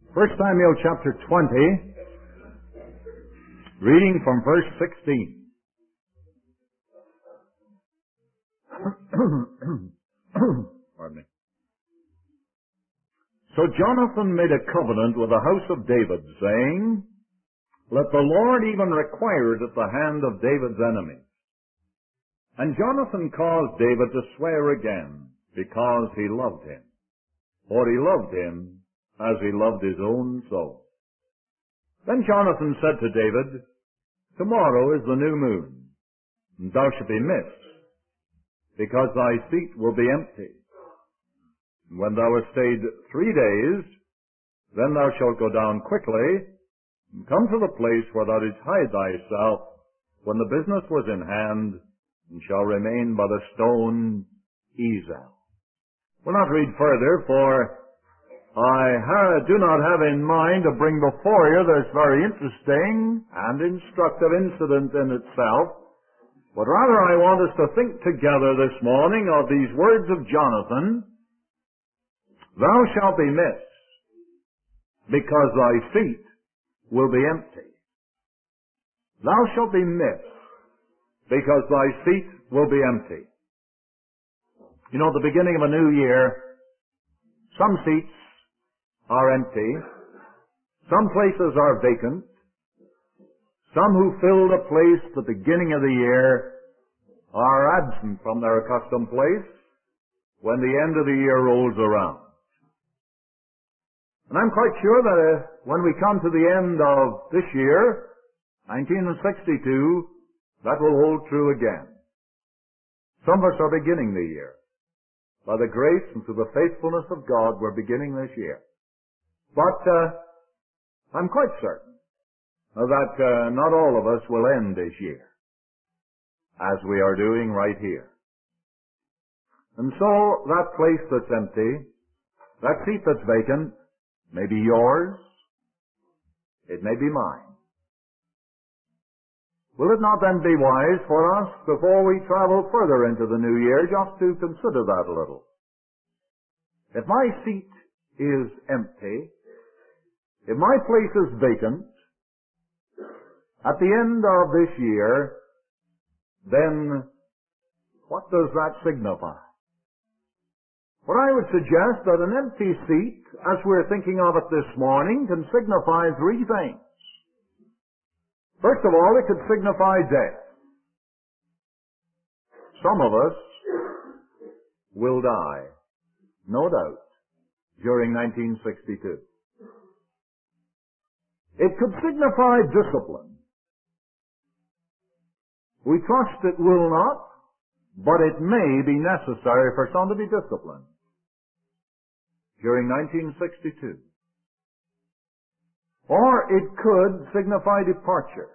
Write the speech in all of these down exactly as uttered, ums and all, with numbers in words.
First Samuel chapter twenty, reading from verse sixteen. Pardon me. So Jonathan made a covenant with the house of David, saying, Let the Lord even require it at the hand of David's enemies. And Jonathan caused David to swear again, because he loved him. For he loved him as he loved his own soul. Then Jonathan said to David, Tomorrow is the new moon, and thou shalt be missed, because thy seat will be empty. And when thou hast stayed three days, then thou shalt go down quickly, and come to the place where thou didst hide thyself, when the business was in hand, and shall remain by the stone Ezel. We'll not read further, for I ha- do not have in mind to bring before you this very interesting and instructive incident in itself, but rather I want us to think together this morning of these words of Jonathan, Thou shalt be missed, because thy seat will be empty. Thou shalt be missed, because thy seat will be empty. You know, at the beginning of a new year, some seats are empty. Some places are vacant. Some who filled a place at the beginning of the year are absent from their accustomed place when the end of the year rolls around. And I'm quite sure that uh, when we come to the end of this year, nineteen sixty-two, that will hold true again. Some of us are beginning the year. By the grace and through the faithfulness of God, we're beginning this year. But uh, I'm quite certain that uh, not all of us will end this year, as we are doing right here. And so that place that's empty, that seat that's vacant, may be yours, it may be mine. Will it not then be wise for us, before we travel further into the new year, just to consider that a little? If my seat is empty, if my place is vacant, at the end of this year, then what does that signify? Well, I would suggest that an empty seat, as we're thinking of it this morning, can signify three things. First of all, it could signify death. Some of us will die, no doubt, during nineteen sixty-two. It could signify discipline. We trust it will not, but it may be necessary for some to be disciplined during nineteen sixty-two. Or it could signify departure.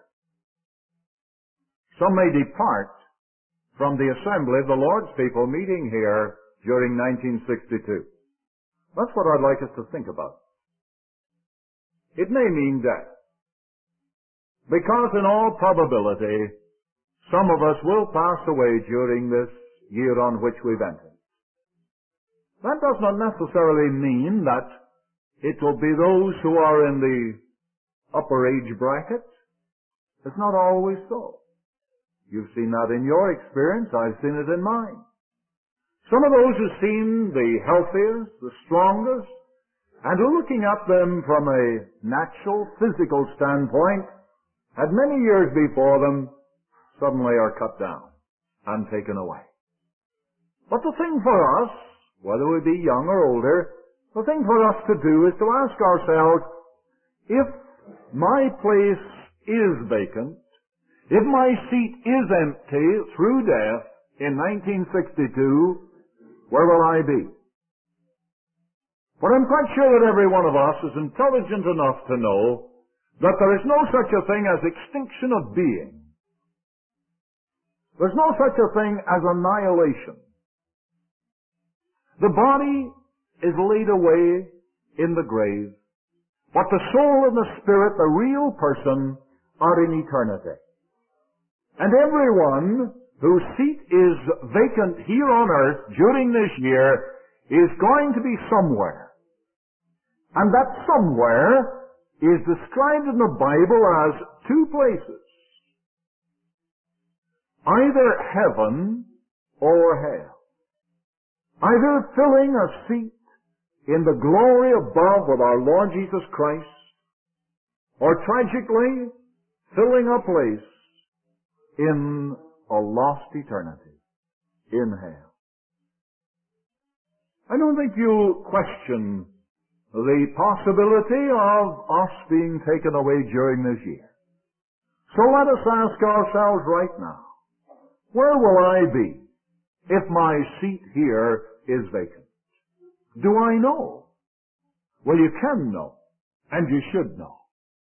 Some may depart from the assembly of the Lord's people meeting here during nineteen sixty-two. That's what I'd like us to think about. It may mean death, because in all probability, some of us will pass away during this year on which we've entered. That does not necessarily mean that it will be those who are in the upper age bracket. It's not always so. You've seen that in your experience. I've seen it in mine. Some of those who seem the healthiest, the strongest, and who, looking at them from a natural, physical standpoint, had many years before them, suddenly are cut down and taken away. But the thing for us, whether we be young or older, the thing for us to do is to ask ourselves, if my place is vacant, if my seat is empty through death in nineteen sixty-two, where will I be? But I'm quite sure that every one of us is intelligent enough to know that there is no such a thing as extinction of being. There's no such a thing as annihilation. The body is laid away in the grave, but the soul and the spirit, the real person, are in eternity. And everyone whose seat is vacant here on earth during this year is going to be somewhere. And that somewhere is described in the Bible as two places. Either heaven or hell. Either filling a seat in the glory above with our Lord Jesus Christ, or tragically filling a place in a lost eternity, in hell. I don't think you'll question the possibility of us being taken away during this year. So let us ask ourselves right now, where will I be if my seat here is vacant? Do I know? Well, you can know, and you should know.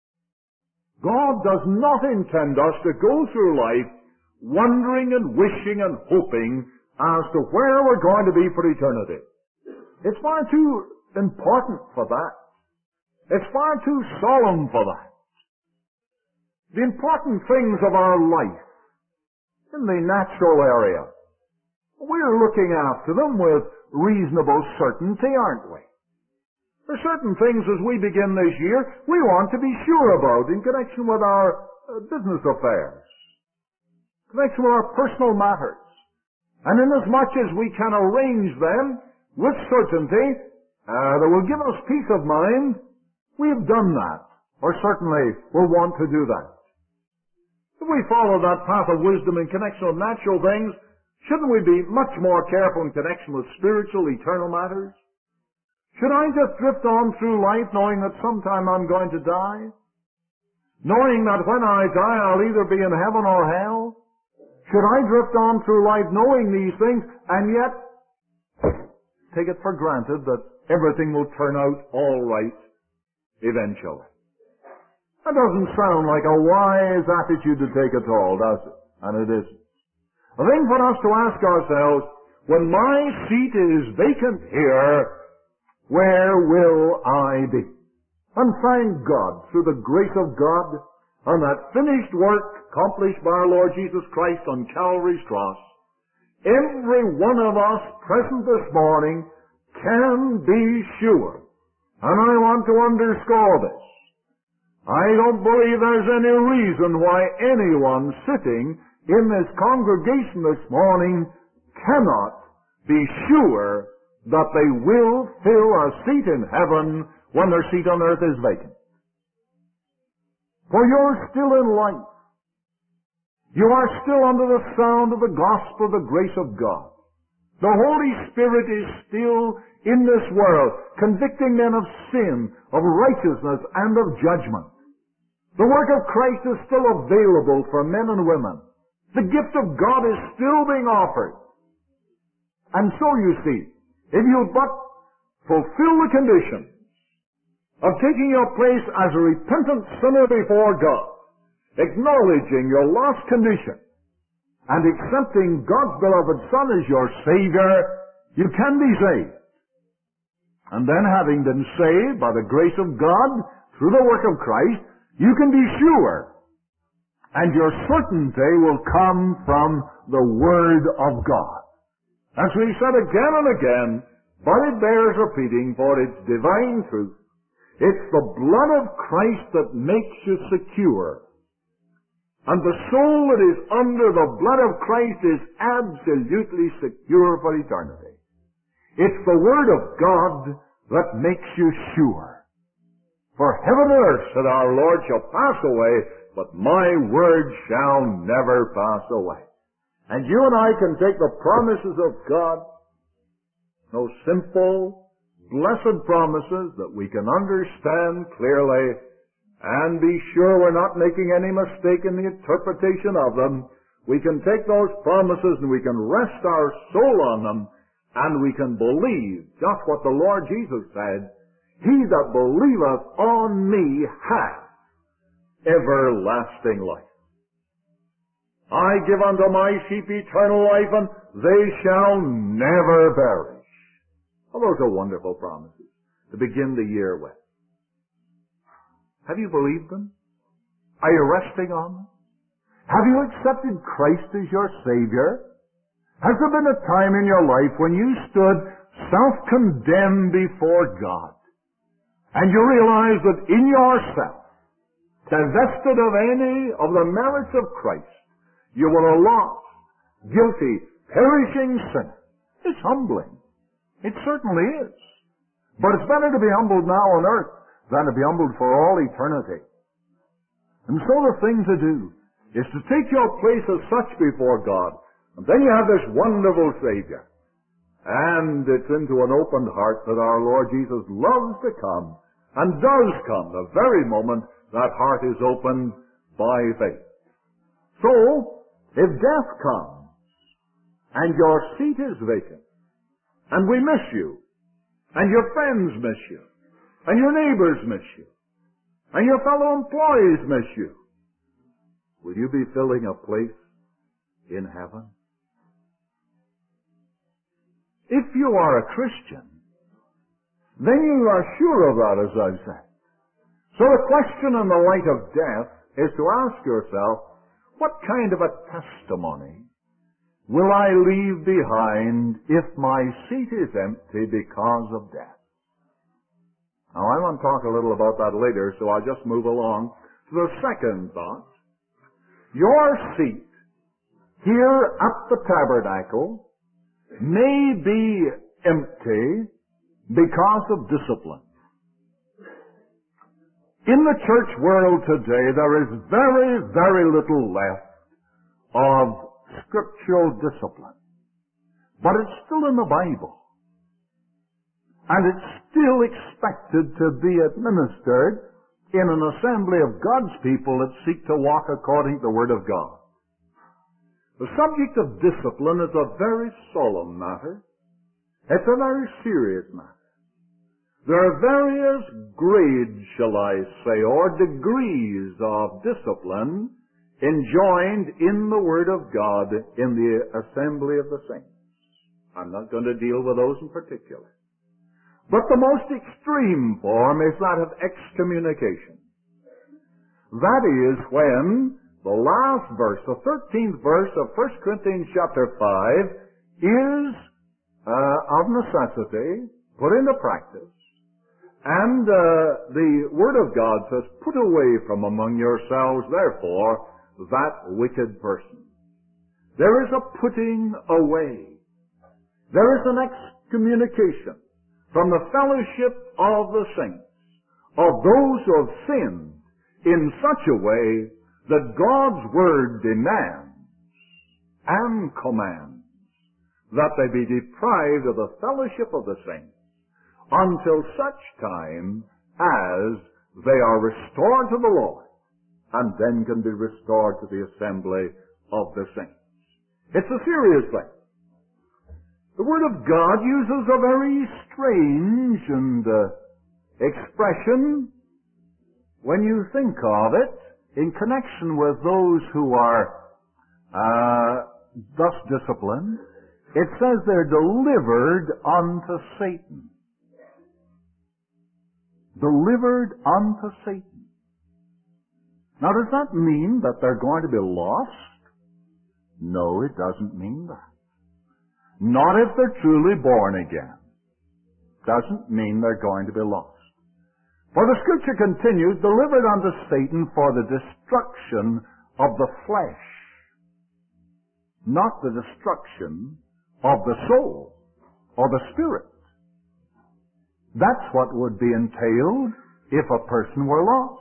God does not intend us to go through life wondering and wishing and hoping as to where we're going to be for eternity. It's far too important for that. It's far too solemn for that. The important things of our life in the natural area, we're looking after them with reasonable certainty, aren't we? There are certain things as we begin this year we want to be sure about in connection with our uh, business affairs, in connection with our personal matters. And inasmuch as we can arrange them with certainty uh, that will give us peace of mind, we have done that, or certainly will want to do that. If we follow that path of wisdom in connection with natural things, shouldn't we be much more careful in connection with spiritual, eternal matters? Should I just drift on through life knowing that sometime I'm going to die? Knowing that when I die I'll either be in heaven or hell? Should I drift on through life knowing these things and yet take it for granted that everything will turn out all right eventually? That doesn't sound like a wise attitude to take at all, does it? And it isn't. The thing for us to ask ourselves, when my seat is vacant here, where will I be? And thank God, through the grace of God, on that finished work accomplished by our Lord Jesus Christ on Calvary's cross, every one of us present this morning can be sure, and I want to underscore this, I don't believe there's any reason why anyone sitting in this congregation this morning cannot be sure that they will fill a seat in heaven when their seat on earth is vacant. For you're still in life. You are still under the sound of the gospel of the grace of God. The Holy Spirit is still in this world, convicting men of sin, of righteousness, and of judgment. The work of Christ is still available for men and women. The gift of God is still being offered. And so you see, if you but fulfill the conditions of taking your place as a repentant sinner before God, acknowledging your lost condition, and accepting God's beloved Son as your Savior, you can be saved. And then, having been saved by the grace of God through the work of Christ, you can be sure, and your certainty will come from the Word of God. As we said again and again, but it bears repeating for its divine truth, it's the blood of Christ that makes you secure. And the soul that is under the blood of Christ is absolutely secure for eternity. It's the Word of God that makes you sure. For heaven and earth, said our Lord, shall pass away, but my word shall never pass away. And you and I can take the promises of God, those simple, blessed promises that we can understand clearly, and be sure we're not making any mistake in the interpretation of them. We can take those promises and we can rest our soul on them, and we can believe just what the Lord Jesus said, he that believeth on me hath everlasting life. I give unto my sheep eternal life, and they shall never perish. Well, those are wonderful promises to begin the year with. Have you believed them? Are you resting on them? Have you accepted Christ as your Savior? Has there been a time in your life when you stood self-condemned before God? and you realize that in yourself, divested of any of the merits of Christ, you were a lost, guilty, perishing sinner. It's humbling. It certainly is. But it's better to be humbled now on earth than to be humbled for all eternity. And so the thing to do is to take your place as such before God. And then you have this wonderful Savior. And it's into an opened heart that our Lord Jesus loves to come and does come the very moment that heart is opened by faith. So, if death comes and your seat is vacant, and we miss you, and your friends miss you, and your neighbors miss you, and your fellow employees miss you, will you be filling a place in heaven? If you are a Christian, then you are sure of that, as I've said. So the question in the light of death is to ask yourself, what kind of a testimony will I leave behind if my seat is empty because of death? Now, I want to talk a little about that later, so I'll just move along to the second thought. Your seat here at the tabernacle may be empty because of discipline. In the church world today, there is very, very little left of scriptural discipline. But it's still in the Bible. And it's still expected to be administered in an assembly of God's people that seek to walk according to the Word of God. The subject of discipline is a very solemn matter. It's a very serious matter. There are various grades, shall I say, or degrees of discipline enjoined in the Word of God in the assembly of the saints. I'm not going to deal with those in particular. But the most extreme form is that of excommunication. That is when the last verse, the thirteenth verse of First Corinthians chapter five, is uh, of necessity put into practice. And uh, the Word of God says, put away from among yourselves, therefore, that wicked person. There is a putting away. There is an excommunication from the fellowship of the saints, of those who have sinned in such a way that God's Word demands and commands that they be deprived of the fellowship of the saints until such time as they are restored to the Lord, and then can be restored to the assembly of the saints. It's a serious thing. The Word of God uses a very strange and uh, expression when you think of it in connection with those who are uh, thus disciplined. It says they're delivered unto Satan. Delivered unto Satan. Now, does that mean that they're going to be lost? No, it doesn't mean that. Not if they're truly born again. Doesn't mean they're going to be lost. For the Scripture continues, delivered unto Satan for the destruction of the flesh, not the destruction of the soul or the spirit. That's what would be entailed if a person were lost.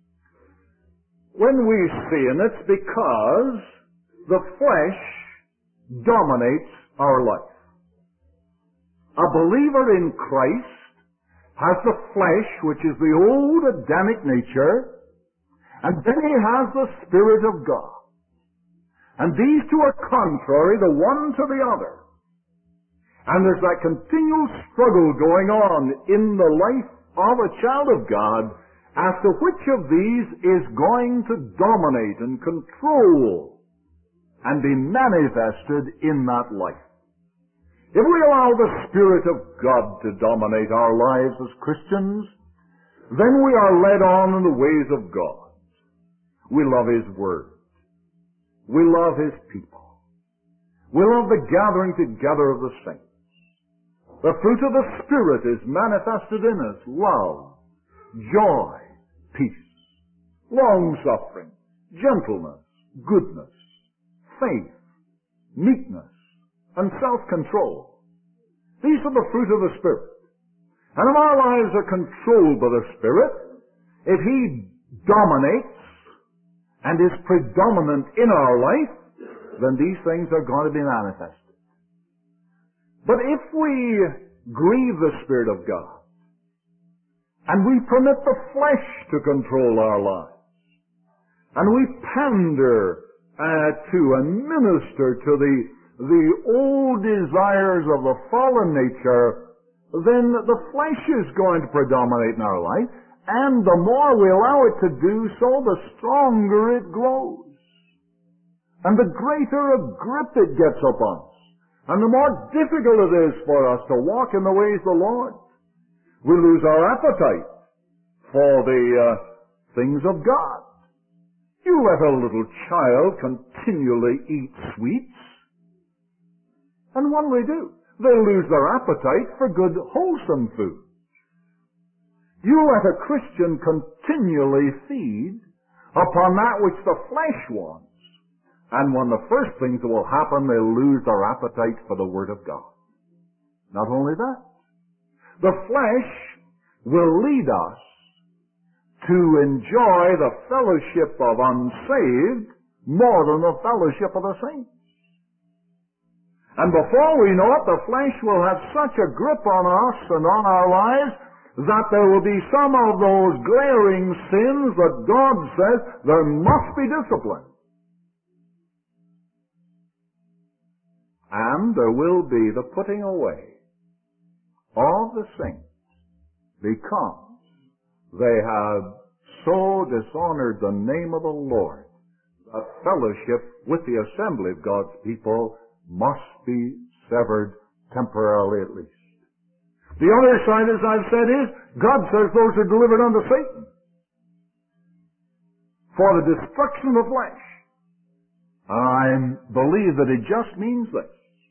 When we sin, it's because the flesh dominates our life. A believer in Christ has the flesh, which is the old Adamic nature, and then he has the Spirit of God. And these two are contrary the one to the other. And there's that continual struggle going on in the life of a child of God as to which of these is going to dominate and control and be manifested in that life. If we allow the Spirit of God to dominate our lives as Christians, then we are led on in the ways of God. We love His Word. We love His people. We love the gathering together of the saints. The fruit of the Spirit is manifested in us: love, joy, peace, long-suffering, gentleness, goodness, faith, meekness, and self-control. These are the fruit of the Spirit. And if our lives are controlled by the Spirit, if He dominates and is predominant in our life, then these things are going to be manifested. But if we grieve the Spirit of God, and we permit the flesh to control our lives, and we pander uh, to and minister to the, the old desires of the fallen nature, then the flesh is going to predominate in our life, and the more we allow it to do so, the stronger it grows. And the greater a grip it gets upon us. And the more difficult it is for us to walk in the ways of the Lord. We lose our appetite for the uh, things of God. You let a little child continually eat sweets, and what do they do? They lose their appetite for good, wholesome food. You let a Christian continually feed upon that which the flesh wants, and one of the first things that will happen, they'll lose their appetite for the Word of God. Not only that, the flesh will lead us to enjoy the fellowship of unsaved more than the fellowship of the saints. And before we know it, the flesh will have such a grip on us and on our lives that there will be some of those glaring sins that God says there must be discipline. And there will be the putting away of the saints because they have so dishonored the name of the Lord that fellowship with the assembly of God's people must be severed temporarily at least. The other side, as I've said, is God says those are delivered unto Satan for the destruction of the flesh. I believe that it just means this.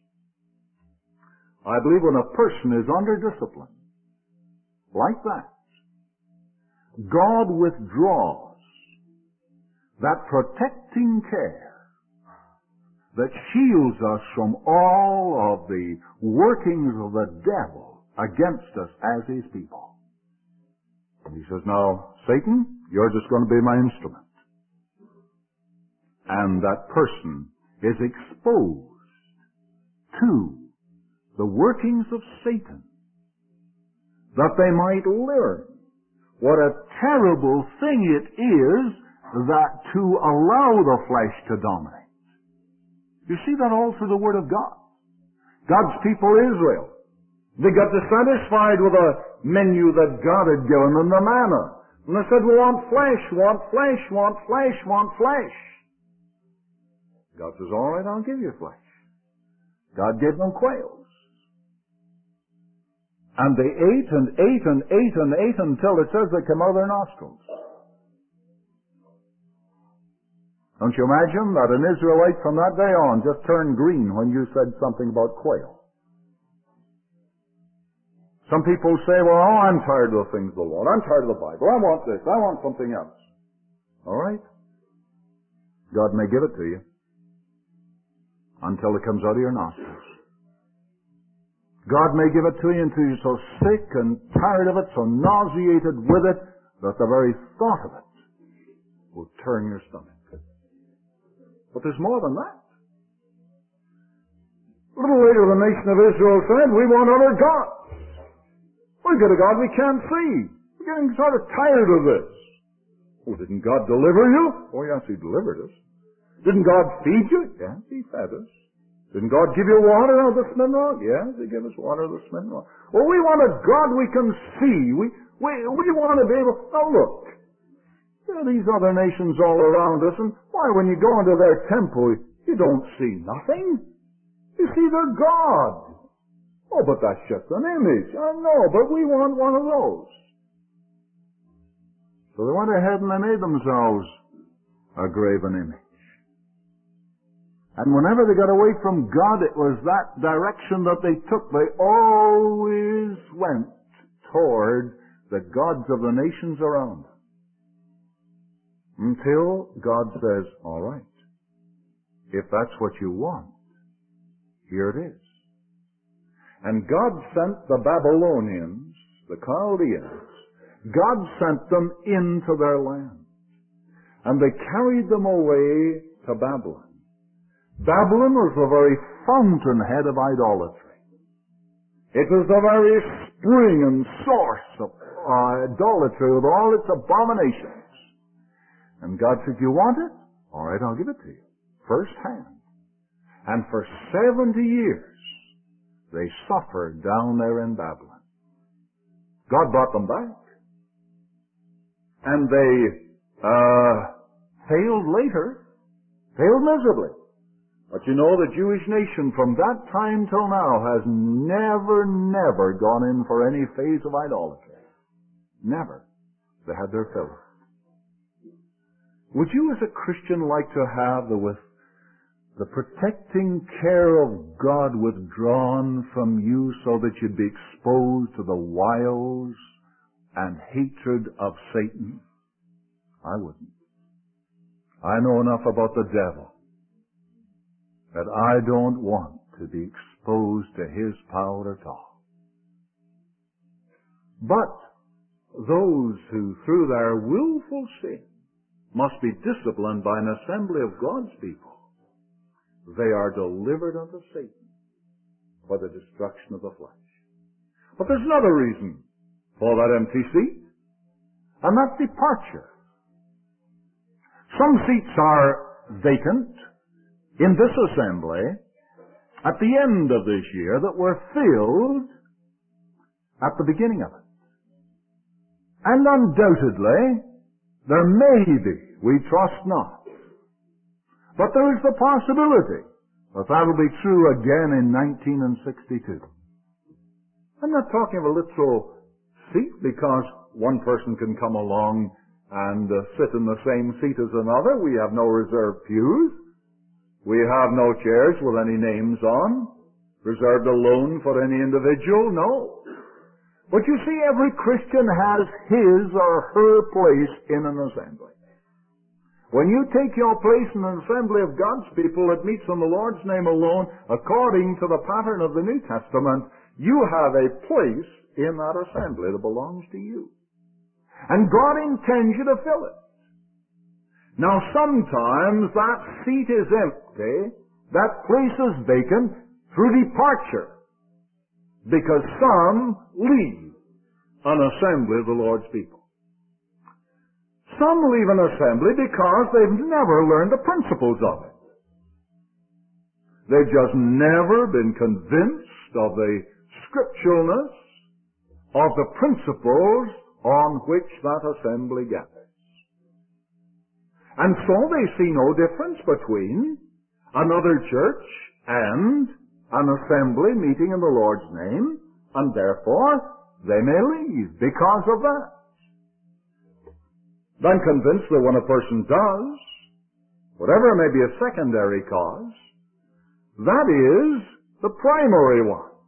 I believe when a person is under discipline, like that, God withdraws that protecting care that shields us from all of the workings of the devil against us as His people. And He says, now, Satan, you're just going to be my instrument. And that person is exposed to the workings of Satan, that they might learn what a terrible thing it is that to allow the flesh to dominate. You see that all through the Word of God. God's people Israel, they got dissatisfied with the menu that God had given them, the manna. And they said, we want flesh, want flesh, want flesh, want flesh. God says, all right, I'll give you flesh. God gave them quails. And they ate and ate and ate and ate until it says they came out of their nostrils. Don't you imagine that an Israelite from that day on just turned green when you said something about quail? Some people say, well, oh, I'm tired of the things of the Lord. I'm tired of the Bible. I want this. I want something else. All right. God may give it to you until it comes out of your nostrils. God may give it to you until you're so sick and tired of it, so nauseated with it, that the very thought of it will turn your stomach. But there's more than that. A little later, the nation of Israel said, we want other gods. We've got a God we can't see. We're getting sort of tired of this. Oh, didn't God deliver you? Oh, yes, He delivered us. Didn't God feed you? Yes, He fed us. Didn't God give you water out of the mineral? Yes, He gave us water out of the mineral. Well, we want a God we can see. We, we, we want to be able, now look, there are these other nations all around us, and why, when you go into their temple, you don't see nothing. You see their God. Oh, but that's just an image. I know, but we want one of those. So they went ahead and they made themselves a graven image. And whenever they got away from God, it was that direction that they took. They always went toward the gods of the nations around them. Until God says, all right, if that's what you want, here it is. And God sent the Babylonians, the Chaldeans, God sent them into their land. And they carried them away to Babylon. Babylon was the very fountainhead of idolatry. It was the very spring and source of uh, idolatry with all its abominations. And God said, you want it? All right, I'll give it to you. First hand. And for seventy years, they suffered down there in Babylon. God brought them back. And they uh, failed later. Failed miserably. But you know, the Jewish nation from that time till now has never, never gone in for any phase of idolatry. Never. They had their fill. Would you as a Christian like to have the, with, the protecting care of God withdrawn from you so that you'd be exposed to the wiles and hatred of Satan? I wouldn't. I know enough about the devil that I don't want to be exposed to his power at all. But those who through their willful sin must be disciplined by an assembly of God's people, they are delivered unto Satan for the destruction of the flesh. But there's another reason for that empty seat, and that's departure. Some seats are vacant in this assembly at the end of this year that were filled at the beginning of it. And undoubtedly, there may be, we trust not. But there is the possibility that that will be true again in nineteen sixty-two. I'm not talking of a literal seat because one person can come along and uh, sit in the same seat as another. We have no reserved pews. We have no chairs with any names on, reserved alone for any individual. No. But you see, every Christian has his or her place in an assembly. When you take your place in an assembly of God's people that meets in the Lord's name alone, according to the pattern of the New Testament, you have a place in that assembly that belongs to you. And God intends you to fill it. Now sometimes that seat is empty, that place is vacant through departure, because some leave an assembly of the Lord's people. Some leave an assembly because they've never learned the principles of it. They've just never been convinced of the scripturalness of the principles on which that assembly gathers. And so they see no difference between another church and an assembly meeting in the Lord's name, and therefore they may leave because of that. I'm convinced that when a person does, whatever may be a secondary cause, that is the primary one.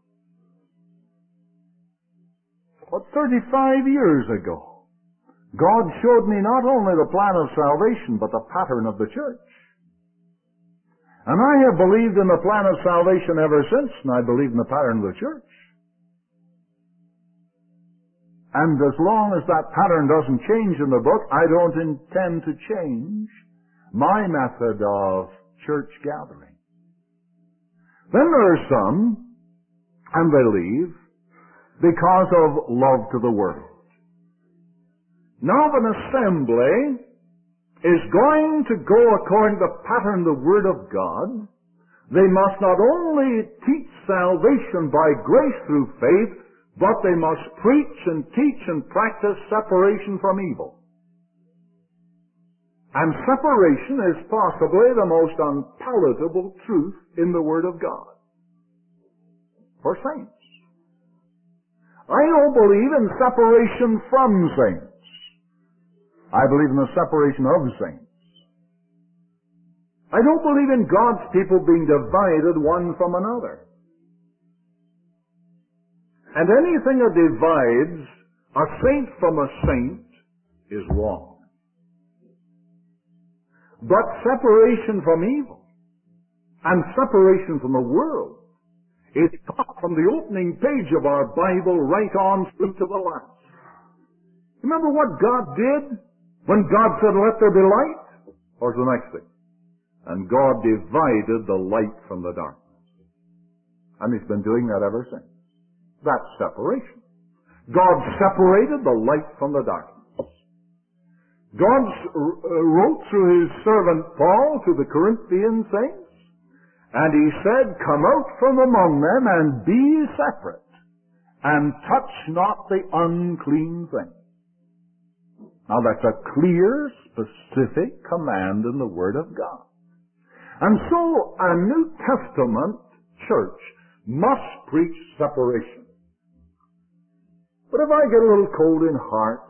But thirty-five years ago, God showed me not only the plan of salvation, but the pattern of the church. And I have believed in the plan of salvation ever since, and I believe in the pattern of the church. And as long as that pattern doesn't change in the book, I don't intend to change my method of church gathering. Then there are some, and they leave, because of love to the world. Now if an assembly is going to go according to the pattern of the Word of God, they must not only teach salvation by grace through faith, but they must preach and teach and practice separation from evil. And separation is possibly the most unpalatable truth in the Word of God for saints. I don't believe in separation from saints. I believe in the separation of saints. I don't believe in God's people being divided one from another. And anything that divides A saint from a saint is wrong. But separation from evil and separation from the world is taught from the opening page of our Bible right on through to the last. Remember what God did when God said, "Let there be light"? Or the next thing? And God divided the light from the darkness. And He's been doing that ever since. That's separation. God separated the light from the darkness. God wrote through His servant Paul to the Corinthian saints, and He said, "Come out from among them and be separate, and touch not the unclean thing." Now that's a clear, specific command in the Word of God. And so a New Testament church must preach separation. But if I get a little cold in heart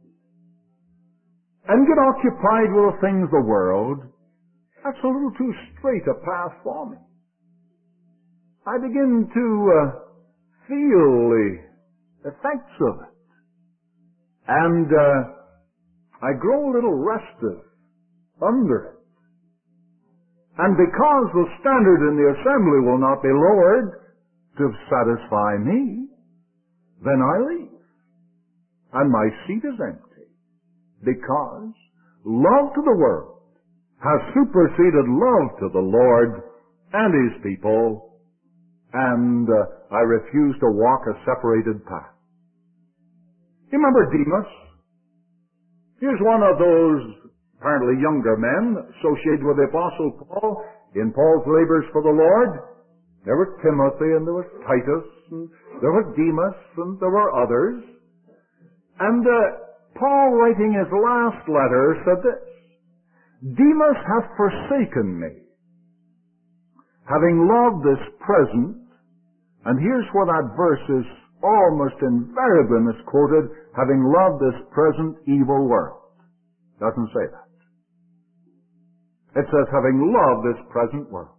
and get occupied with the things of the world, that's a little too straight a path for me. I begin to uh, feel the effects of it. And uh, I grow a little restive under it. And because the standard in the assembly will not be lowered to satisfy me, then I leave. And my seat is empty. Because love to the world has superseded love to the Lord and His people, and uh, I refuse to walk a separated path. You remember Demas? Here's one of those apparently younger men associated with the Apostle Paul in Paul's labors for the Lord. There was Timothy, and there was Titus, and there was Demas, and there were others. And uh, Paul, writing his last letter, said this: "Demas hath forsaken me, having loved this present," and here's where that verse is almost invariably misquoted, "having loved this present evil world." Doesn't say that. It says, "having loved this present world."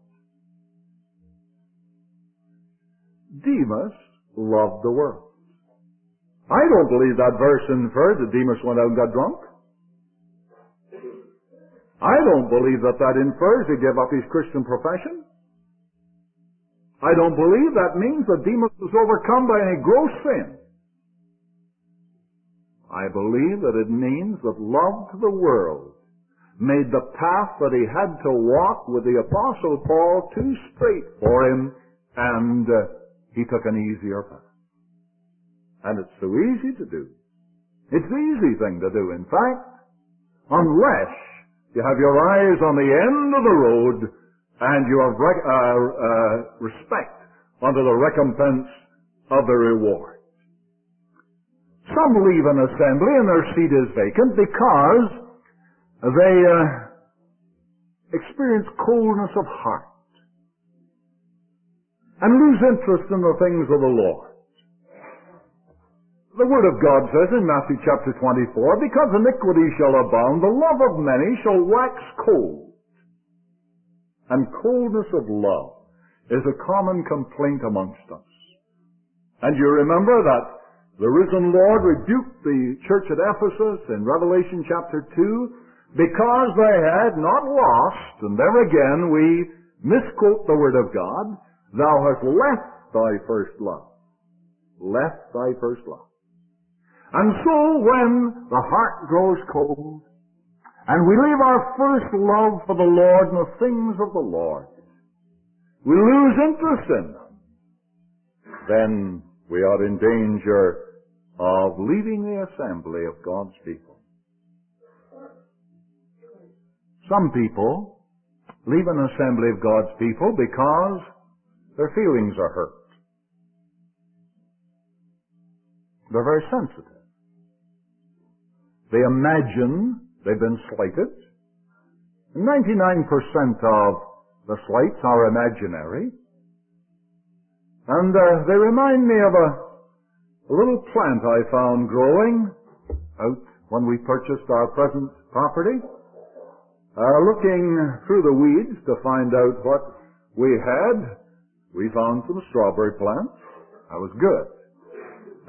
Demas loved the world. I don't believe that verse inferred that Demas went out and got drunk. I don't believe that that infers he gave up his Christian profession. I don't believe that means that Demas was overcome by any gross sin. I believe that it means that love to the world made the path that he had to walk with the Apostle Paul too straight for him, and uh, he took an easier path. And it's so easy to do. It's the easy thing to do, in fact, unless you have your eyes on the end of the road and you have rec- uh, uh, respect unto the recompense of the reward. Some leave an assembly and their seat is vacant because they uh, experience coldness of heart and lose interest in the things of the Lord. The Word of God says in Matthew chapter twenty-four, "Because iniquity shall abound, the love of many shall wax cold." And coldness of love is a common complaint amongst us. And you remember that the risen Lord rebuked the church at Ephesus in Revelation chapter two because they had not lost, and there again we misquote the Word of God, "Thou hast left thy first love." Left thy first love. And so when the heart grows cold, and we leave our first love for the Lord and the things of the Lord, we lose interest in them, then we are in danger of leaving the assembly of God's people. Some people leave an assembly of God's people because their feelings are hurt. They're very sensitive. They imagine they've been slighted. ninety-nine percent of the slights are imaginary. And uh, they remind me of a, a little plant I found growing out when we purchased our present property. Uh, looking through the weeds to find out what we had, we found some strawberry plants. That was good.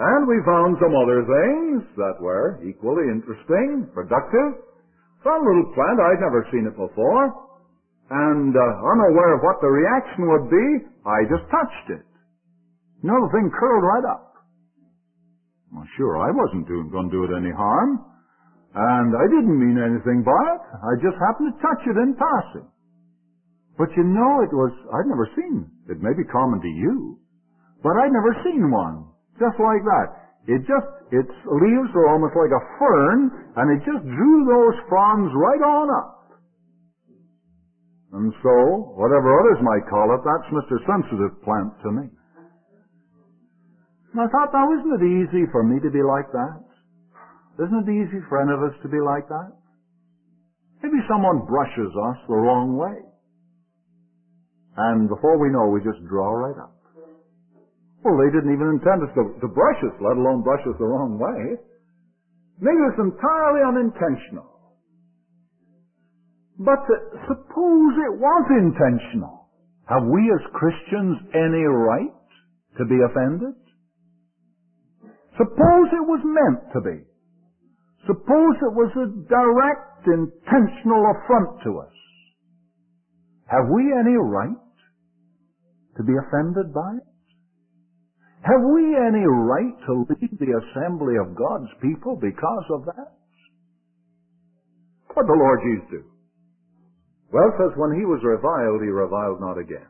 And we found some other things that were equally interesting, productive. Some little plant, I'd never seen it before. And uh, unaware of what the reaction would be, I just touched it. You know, the thing curled right up. Well, sure, I wasn't doing, going to do it any harm. And I didn't mean anything by it. I just happened to touch it in passing. But you know, it was, I'd never seen it. It may be common to you, but I'd never seen one. Just like that. It just, its leaves are almost like a fern, and it just drew those fronds right on up. And so, whatever others might call it, that's Mister Sensitive Plant to me. And I thought, now isn't it easy for me to be like that? Isn't it easy for any of us to be like that? Maybe someone brushes us the wrong way. And before we know, we just draw right up. Well, they didn't even intend us to, to brush us, let alone brush us the wrong way. Maybe it's entirely unintentional. But uh, suppose it was intentional. Have we as Christians any right to be offended? Suppose it was meant to be. Suppose it was a direct, intentional affront to us. Have we any right to be offended by it? Have we any right to leave the assembly of God's people because of that? What did the Lord Jesus do? Well, it says, when he was reviled, he reviled not again.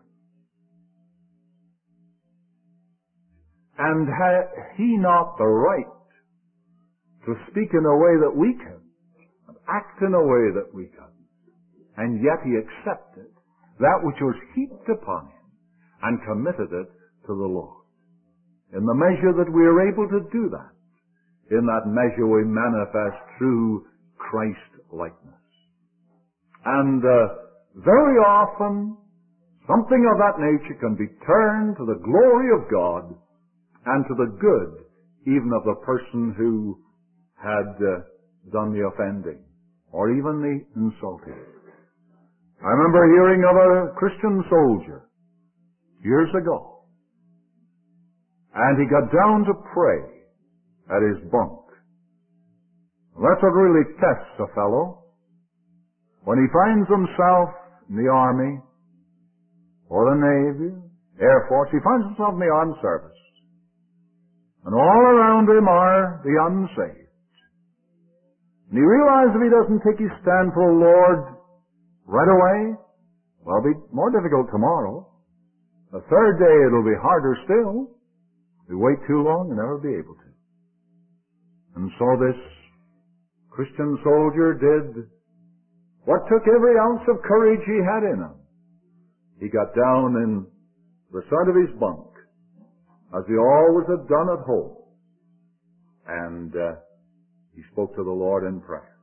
And had he not the right to speak in a way that we can, and act in a way that we can, and yet he accepted that which was heaped upon him and committed it to the Lord. In the measure that we are able to do that, in that measure we manifest true Christ-likeness. And uh, very often, something of that nature can be turned to the glory of God and to the good even of the person who had uh, done the offending or even the insulting. I remember hearing of a Christian soldier years ago. And he got down to pray at his bunk. That's what really tests a fellow. When he finds himself in the Army, or the Navy, Air Force, he finds himself in the armed service. And all around him are the unsaved. And he realizes if he doesn't take his stand for the Lord right away, well, it'll be more difficult tomorrow. The third day it'll be harder still. We wait too long and never be able to. And so this Christian soldier did what took every ounce of courage he had in him. He got down in the side of his bunk, as he always had done at home, and uh, he spoke to the Lord in prayer.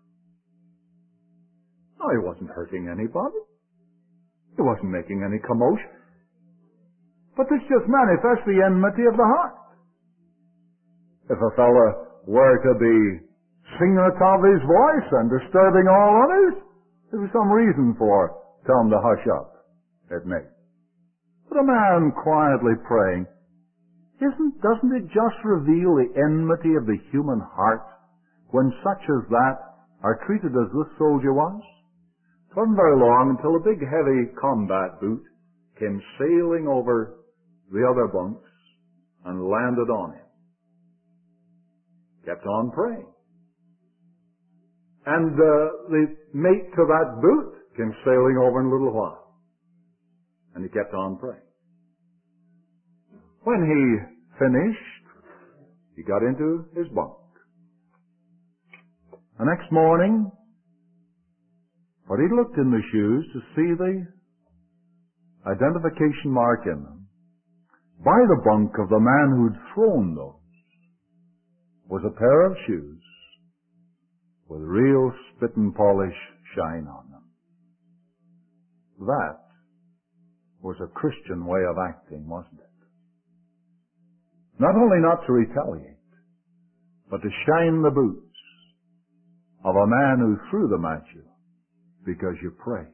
No, he wasn't hurting anybody. He wasn't making any commotion. But this just manifests the enmity of the heart. If a fellow were to be singing at the top of his voice and disturbing all others, there was some reason for telling him to hush up, it may. But a man quietly praying, isn't, doesn't it just reveal the enmity of the human heart when such as that are treated as this soldier was? It wasn't very long until a big heavy combat boot came sailing over the other bunks and landed on him. Kept on praying. And uh, the mate to that boot came sailing over in a little while. And he kept on praying. When he finished, he got into his bunk. The next morning, but he looked in the shoes to see the identification mark in them. By the bunk of the man who'd thrown those was a pair of shoes with real spit and polish shine on them. That was a Christian way of acting, wasn't it? Not only not to retaliate, but to shine the boots of a man who threw them at you because you prayed.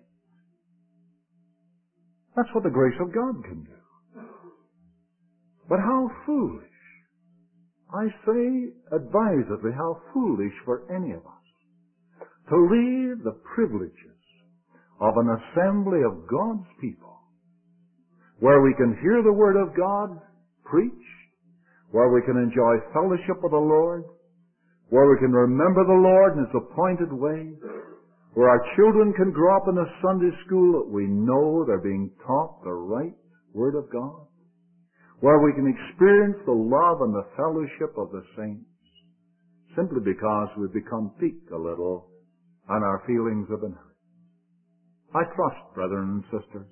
That's what the grace of God can do. But how foolish, I say advisedly, how foolish for any of us to leave the privileges of an assembly of God's people, where we can hear the Word of God preached, where we can enjoy fellowship with the Lord, where we can remember the Lord in His appointed way, where our children can grow up in a Sunday school that we know they're being taught the right Word of God, where we can experience the love and the fellowship of the saints, simply because we've become piqued a little and our feelings have been hurt. I trust, brethren and sisters,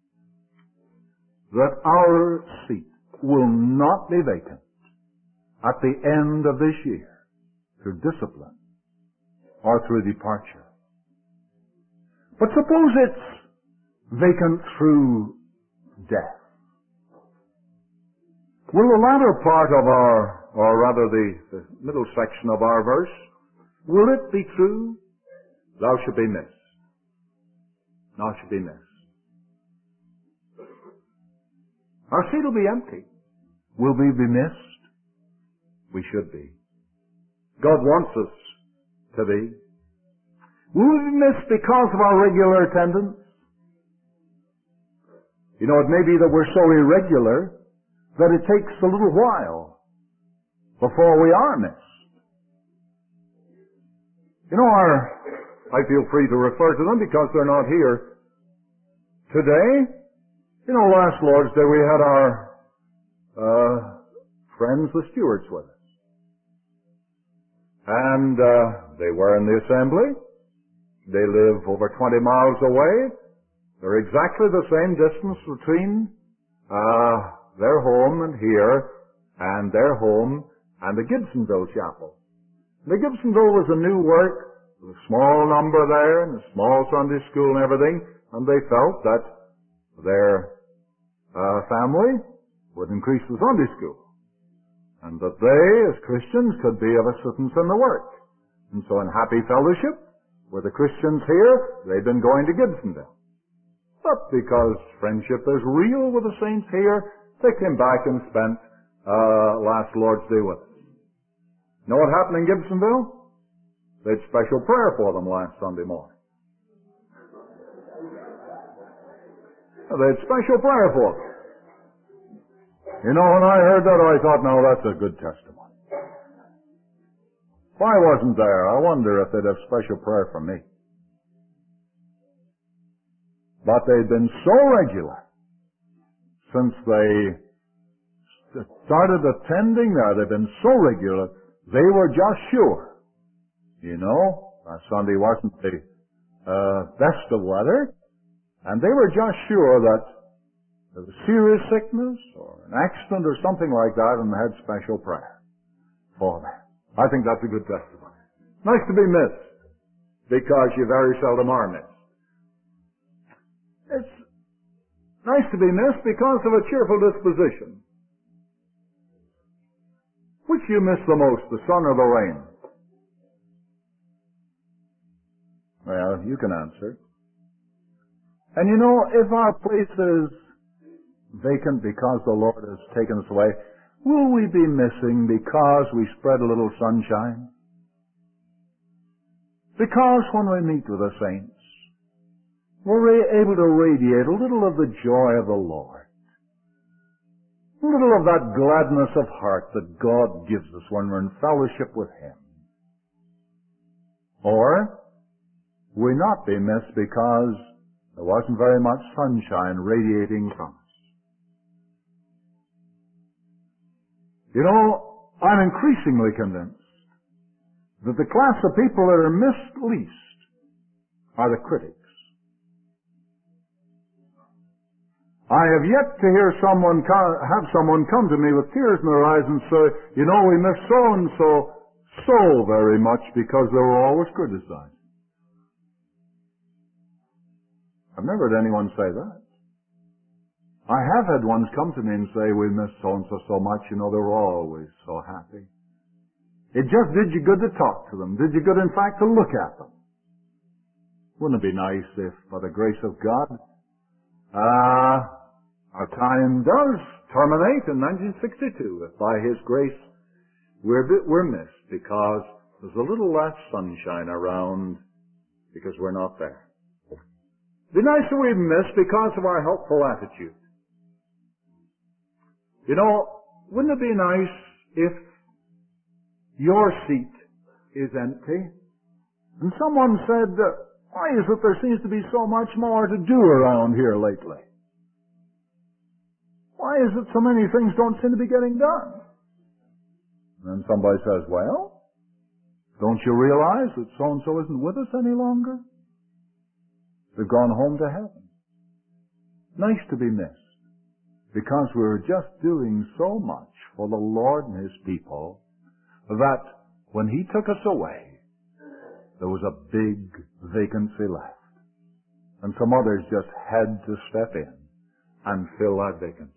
that our seat will not be vacant at the end of this year through discipline or through departure. But suppose it's vacant through death. Will the latter part of our, or rather the, the middle section of our verse, will it be true? Thou shalt be missed. Thou shalt be missed. Our seat will be empty. Will we be missed? We should be. God wants us to be. Will we be missed because of our regular attendance? You know, it may be that we're so irregular that it takes a little while before we are missed. You know, our, I feel free to refer to them because they're not here today. You know, last Lord's Day we had our uh, friends, the stewards, with us. And uh, they were in the assembly. They live over twenty miles away. They're exactly the same distance between uh, their home and here, and their home and the Gibsonville Chapel. The Gibsonville was a new work, with a small number there, and a small Sunday school and everything, and they felt that their uh, family would increase the Sunday school, and that they, as Christians, could be of assistance in the work. And so in happy fellowship with the Christians here, they've been going to Gibsonville. But because friendship is real with the saints here, they came back and spent uh, last Lord's Day with us. You know what happened in Gibsonville? They had special prayer for them last Sunday morning. They had special prayer for them. You know, when I heard that, I thought, no, that's a good testimony. If I wasn't there, I wonder if they'd have special prayer for me. But they'd been so regular since they started attending there. They've been so regular, they were just sure. You know, last Sunday wasn't the uh, best of weather, and they were just sure that there was serious sickness or an accident or something like that, and they had special prayer for them. I think that's a good testimony. Nice to be missed, because you very seldom are missed. It's nice to be missed because of a cheerful disposition. Which do you miss the most, the sun or the rain? Well, you can answer. And you know, if our place is vacant because the Lord has taken us away, will we be missing because we spread a little sunshine? Because when we meet with the saints, we're able to radiate a little of the joy of the Lord. A little of that gladness of heart that God gives us when we're in fellowship with Him. Or, we not be missed because there wasn't very much sunshine radiating from us. You know, I'm increasingly convinced that the class of people that are missed least are the critics. I have yet to hear someone co- have someone come to me with tears in their eyes and say, you know, we miss so-and-so so very much because they were always criticized. I've never heard anyone say that. I have had ones come to me and say, we miss so-and-so so much, you know, they were always so happy. It just did you good to talk to them. Did you good, in fact, to look at them. Wouldn't it be nice if, by the grace of God, uh, our time does terminate in nineteen sixty-two, if by His grace We're, bit- we're missed because there's a little less sunshine around because we're not there. It'd be nice if we missed because of our helpful attitude. You know, wouldn't it be nice if your seat is empty and someone said, uh, why is it there seems to be so much more to do around here lately? Why is it so many things don't seem to be getting done? And then somebody says, well, don't you realize that so-and-so isn't with us any longer? They've gone home to heaven. Nice to be missed, because we were just doing so much for the Lord and His people that when He took us away, there was a big vacancy left. And some others just had to step in and fill that vacancy.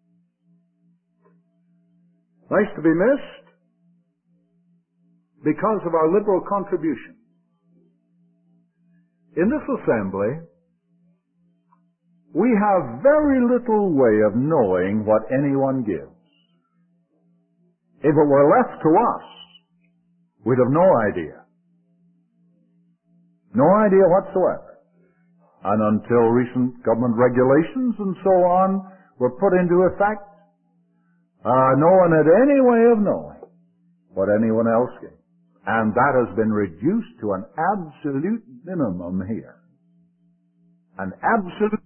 Nice to be missed because of our liberal contribution. In this assembly, we have very little way of knowing what anyone gives. If it were left to us, we'd have no idea. No idea whatsoever. And until recent government regulations and so on were put into effect, uh, no one had any way of knowing what anyone else gave. And that has been reduced to an absolute minimum here. An absolute